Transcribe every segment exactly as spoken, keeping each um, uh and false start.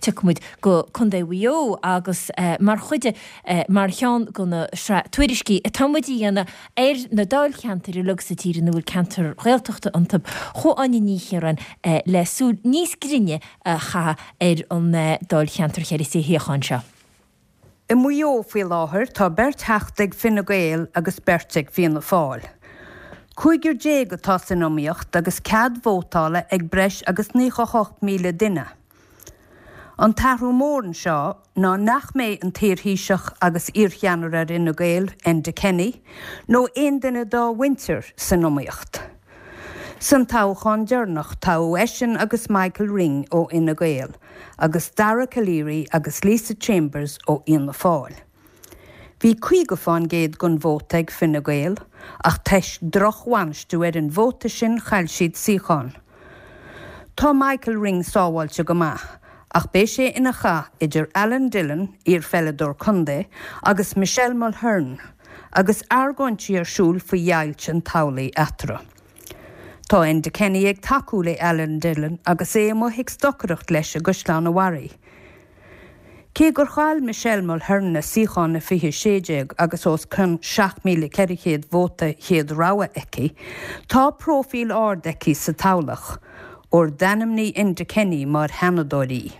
tuid go chundé wio agus mar chuide mar chean gona tuairiscí a tamidí anna éir na dáil cheantar i lug sa tír nó bhfuil cantar réalteachta antab cho aine níchéan le súl níos grinne cha ar an dáil cheantar chéir sé héáin seo. I muo fí láthir tá bert heachtaigh Fine Gael agus berteigh Fianna Fáil. Cúigur dé go tá sanóíocht agus cad vótála ag breis agus nícha hocht míle duine. An tarú mórin seo ná nach mé an tíorthíiseach agus iarcheanar ar Fine Gael Enda Kenny nó aon duine dá winter sanóíocht. San táchán dearnach tá Eisian agus Michael Ring ó Fine Gael, agus Dara Calleary agus Lisa Chambers ó Fianna Fáil. Bhí cuig fáin géad gon bhótaigh Fine Gael, ach teis drochhainstú ar an bhóta sin chail siad síocháin. Tá Michael Ring sábháilte go maith, ach bé sé ina cha idir Alan Dillon, ar fellador Condé, agus Michelle Mulhern, agus argóintí ar siúl faoi dhailt an toghlaí eatra. Tá Enda Kenny ag takeú le Alan Dillon agus é mo hic stocareacht leis a Gusláán Warí. Cé gur cháil Michelle Mulhern na síocháin na fiche séideag agus os chun seach míle ceirichéad vóta chéad ráha eici, tá prófíl ard eici sa toghlach, or danimní Enda Kenny mar hanadóirí.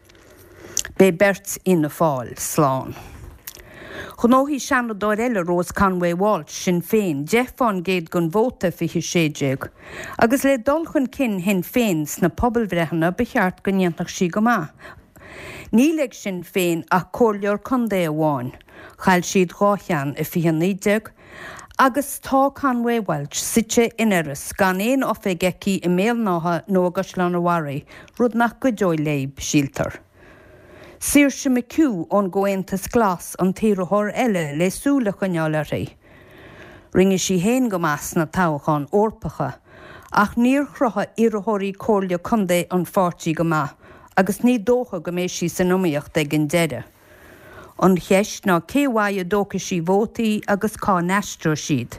Bé bert Fianna Fáil sláán. Chonóhí seanadóir eile Rose Conway Walsh sin féin, Jeffán géad gon bhóta fiche séideag, agus le dulchan cin hen féin sna pobalbhreithna becheart go ndearnach sí go maith. Níleg sin féin ach cóirleor Condé amháin, chail siad gáchean i fiche nídeag, agus tá Conway Walsh site inaras gan éon ofaig eici i méalnátha nó a Gusláán Warí, rud nach go dói léib síaltar. Saoirse McHugh ón Goaontas Glas an tíreathóir eile le súla chuneáil a ré. Rinne sí héin go meas na táchán orpacha, ach níor chrutha iarrthóirí cóirle Condé an fáirtí go maith, agus ní dócha go mééis sí sanóíocht ag an deire. An cheist ná céhhaid dócha sí vótaí agus cá neistro siad.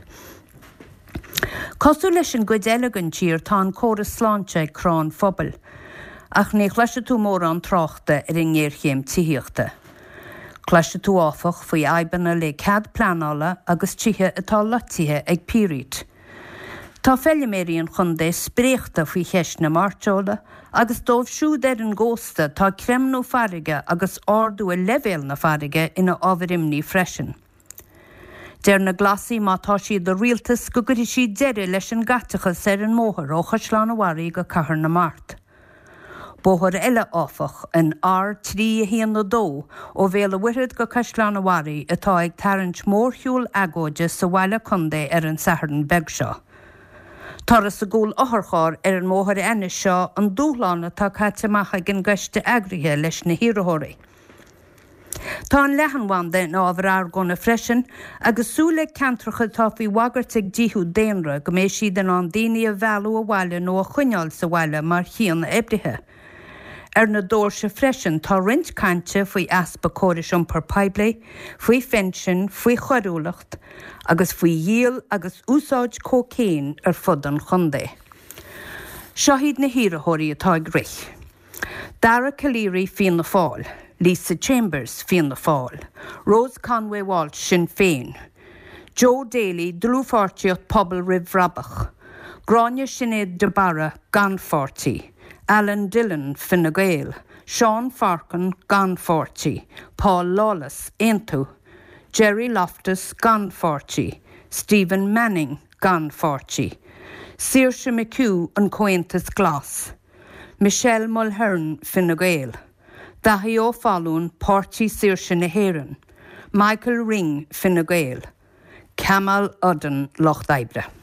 Cosú leis an gcuid eilegan tír tá an córas sláinte ag crán phobal, ach ní chluise tú mór an tráchta ar an ngéirchéim tííochta. Chluise tú áfach faoi aibanna le cad planála agus tithe atá lotithe ag pírit. Tá felliméiríon Condé spréachta faoi cheist na marteola, agus dómh siúd ar an ggósta tá cremnú farige agus ardú a levéal na farige ina ábharimní freisin. Deir na glasaí má tá siad do rialtas go gurí si deire leis an gatachas ar an móthar ó Gusláán Warí go cahar na mart. Bóthar eile áfach an ár trí híon nó dó ó bhéal a bhuirid go Gusláán Warí atá ag tarint mórthúil agóide sa bhaile Condé ar an sathar beg seo. Taras a gúil otharcháir ar an móthar ennis seo an dúchlána tá caiteach ag an gceiste agrithe leis na híreathirí. Tá an lehanhain den ábhar argóna freisin agus súla cantracha tá faoi wagart ag díthú déanra go mé siad an an daoine a bhealú a bhaile nó a chuineáil sa bhaile mar chian ebrithe. Ar na dóir se freisin tá rint cainte faoi aspa córis iompar peibli, faoi fensin, faoi choirúlacht, agus faoi díal agus úsáid cócéin ar fud an Condé. Seo hiad na híreathirí atá ag rith. Dara Calleary Fianna Fáil, Lisa Chambers Fianna Fáil, Rose Conway Walsh Sinn Féin, Joe Daly drúfáirtíocht pobal Ribh Rabach, Gráine Sinead de Barra gan fáirtí, Alan Dillon Fine Gael, Sean Farkin gan fáirtí, Paul Lawless Aontu, Jerry Loftus gan fáirtí, Stephen Manning gan fáirtí, Saoirse McHugh an Goaontas Glas, Michelle Mulhern Fine Gael, Daithí Ó Fallún pártí Saoirse na Héireann, Michael Ring Fine Gael, Camal Udden Lochdibre.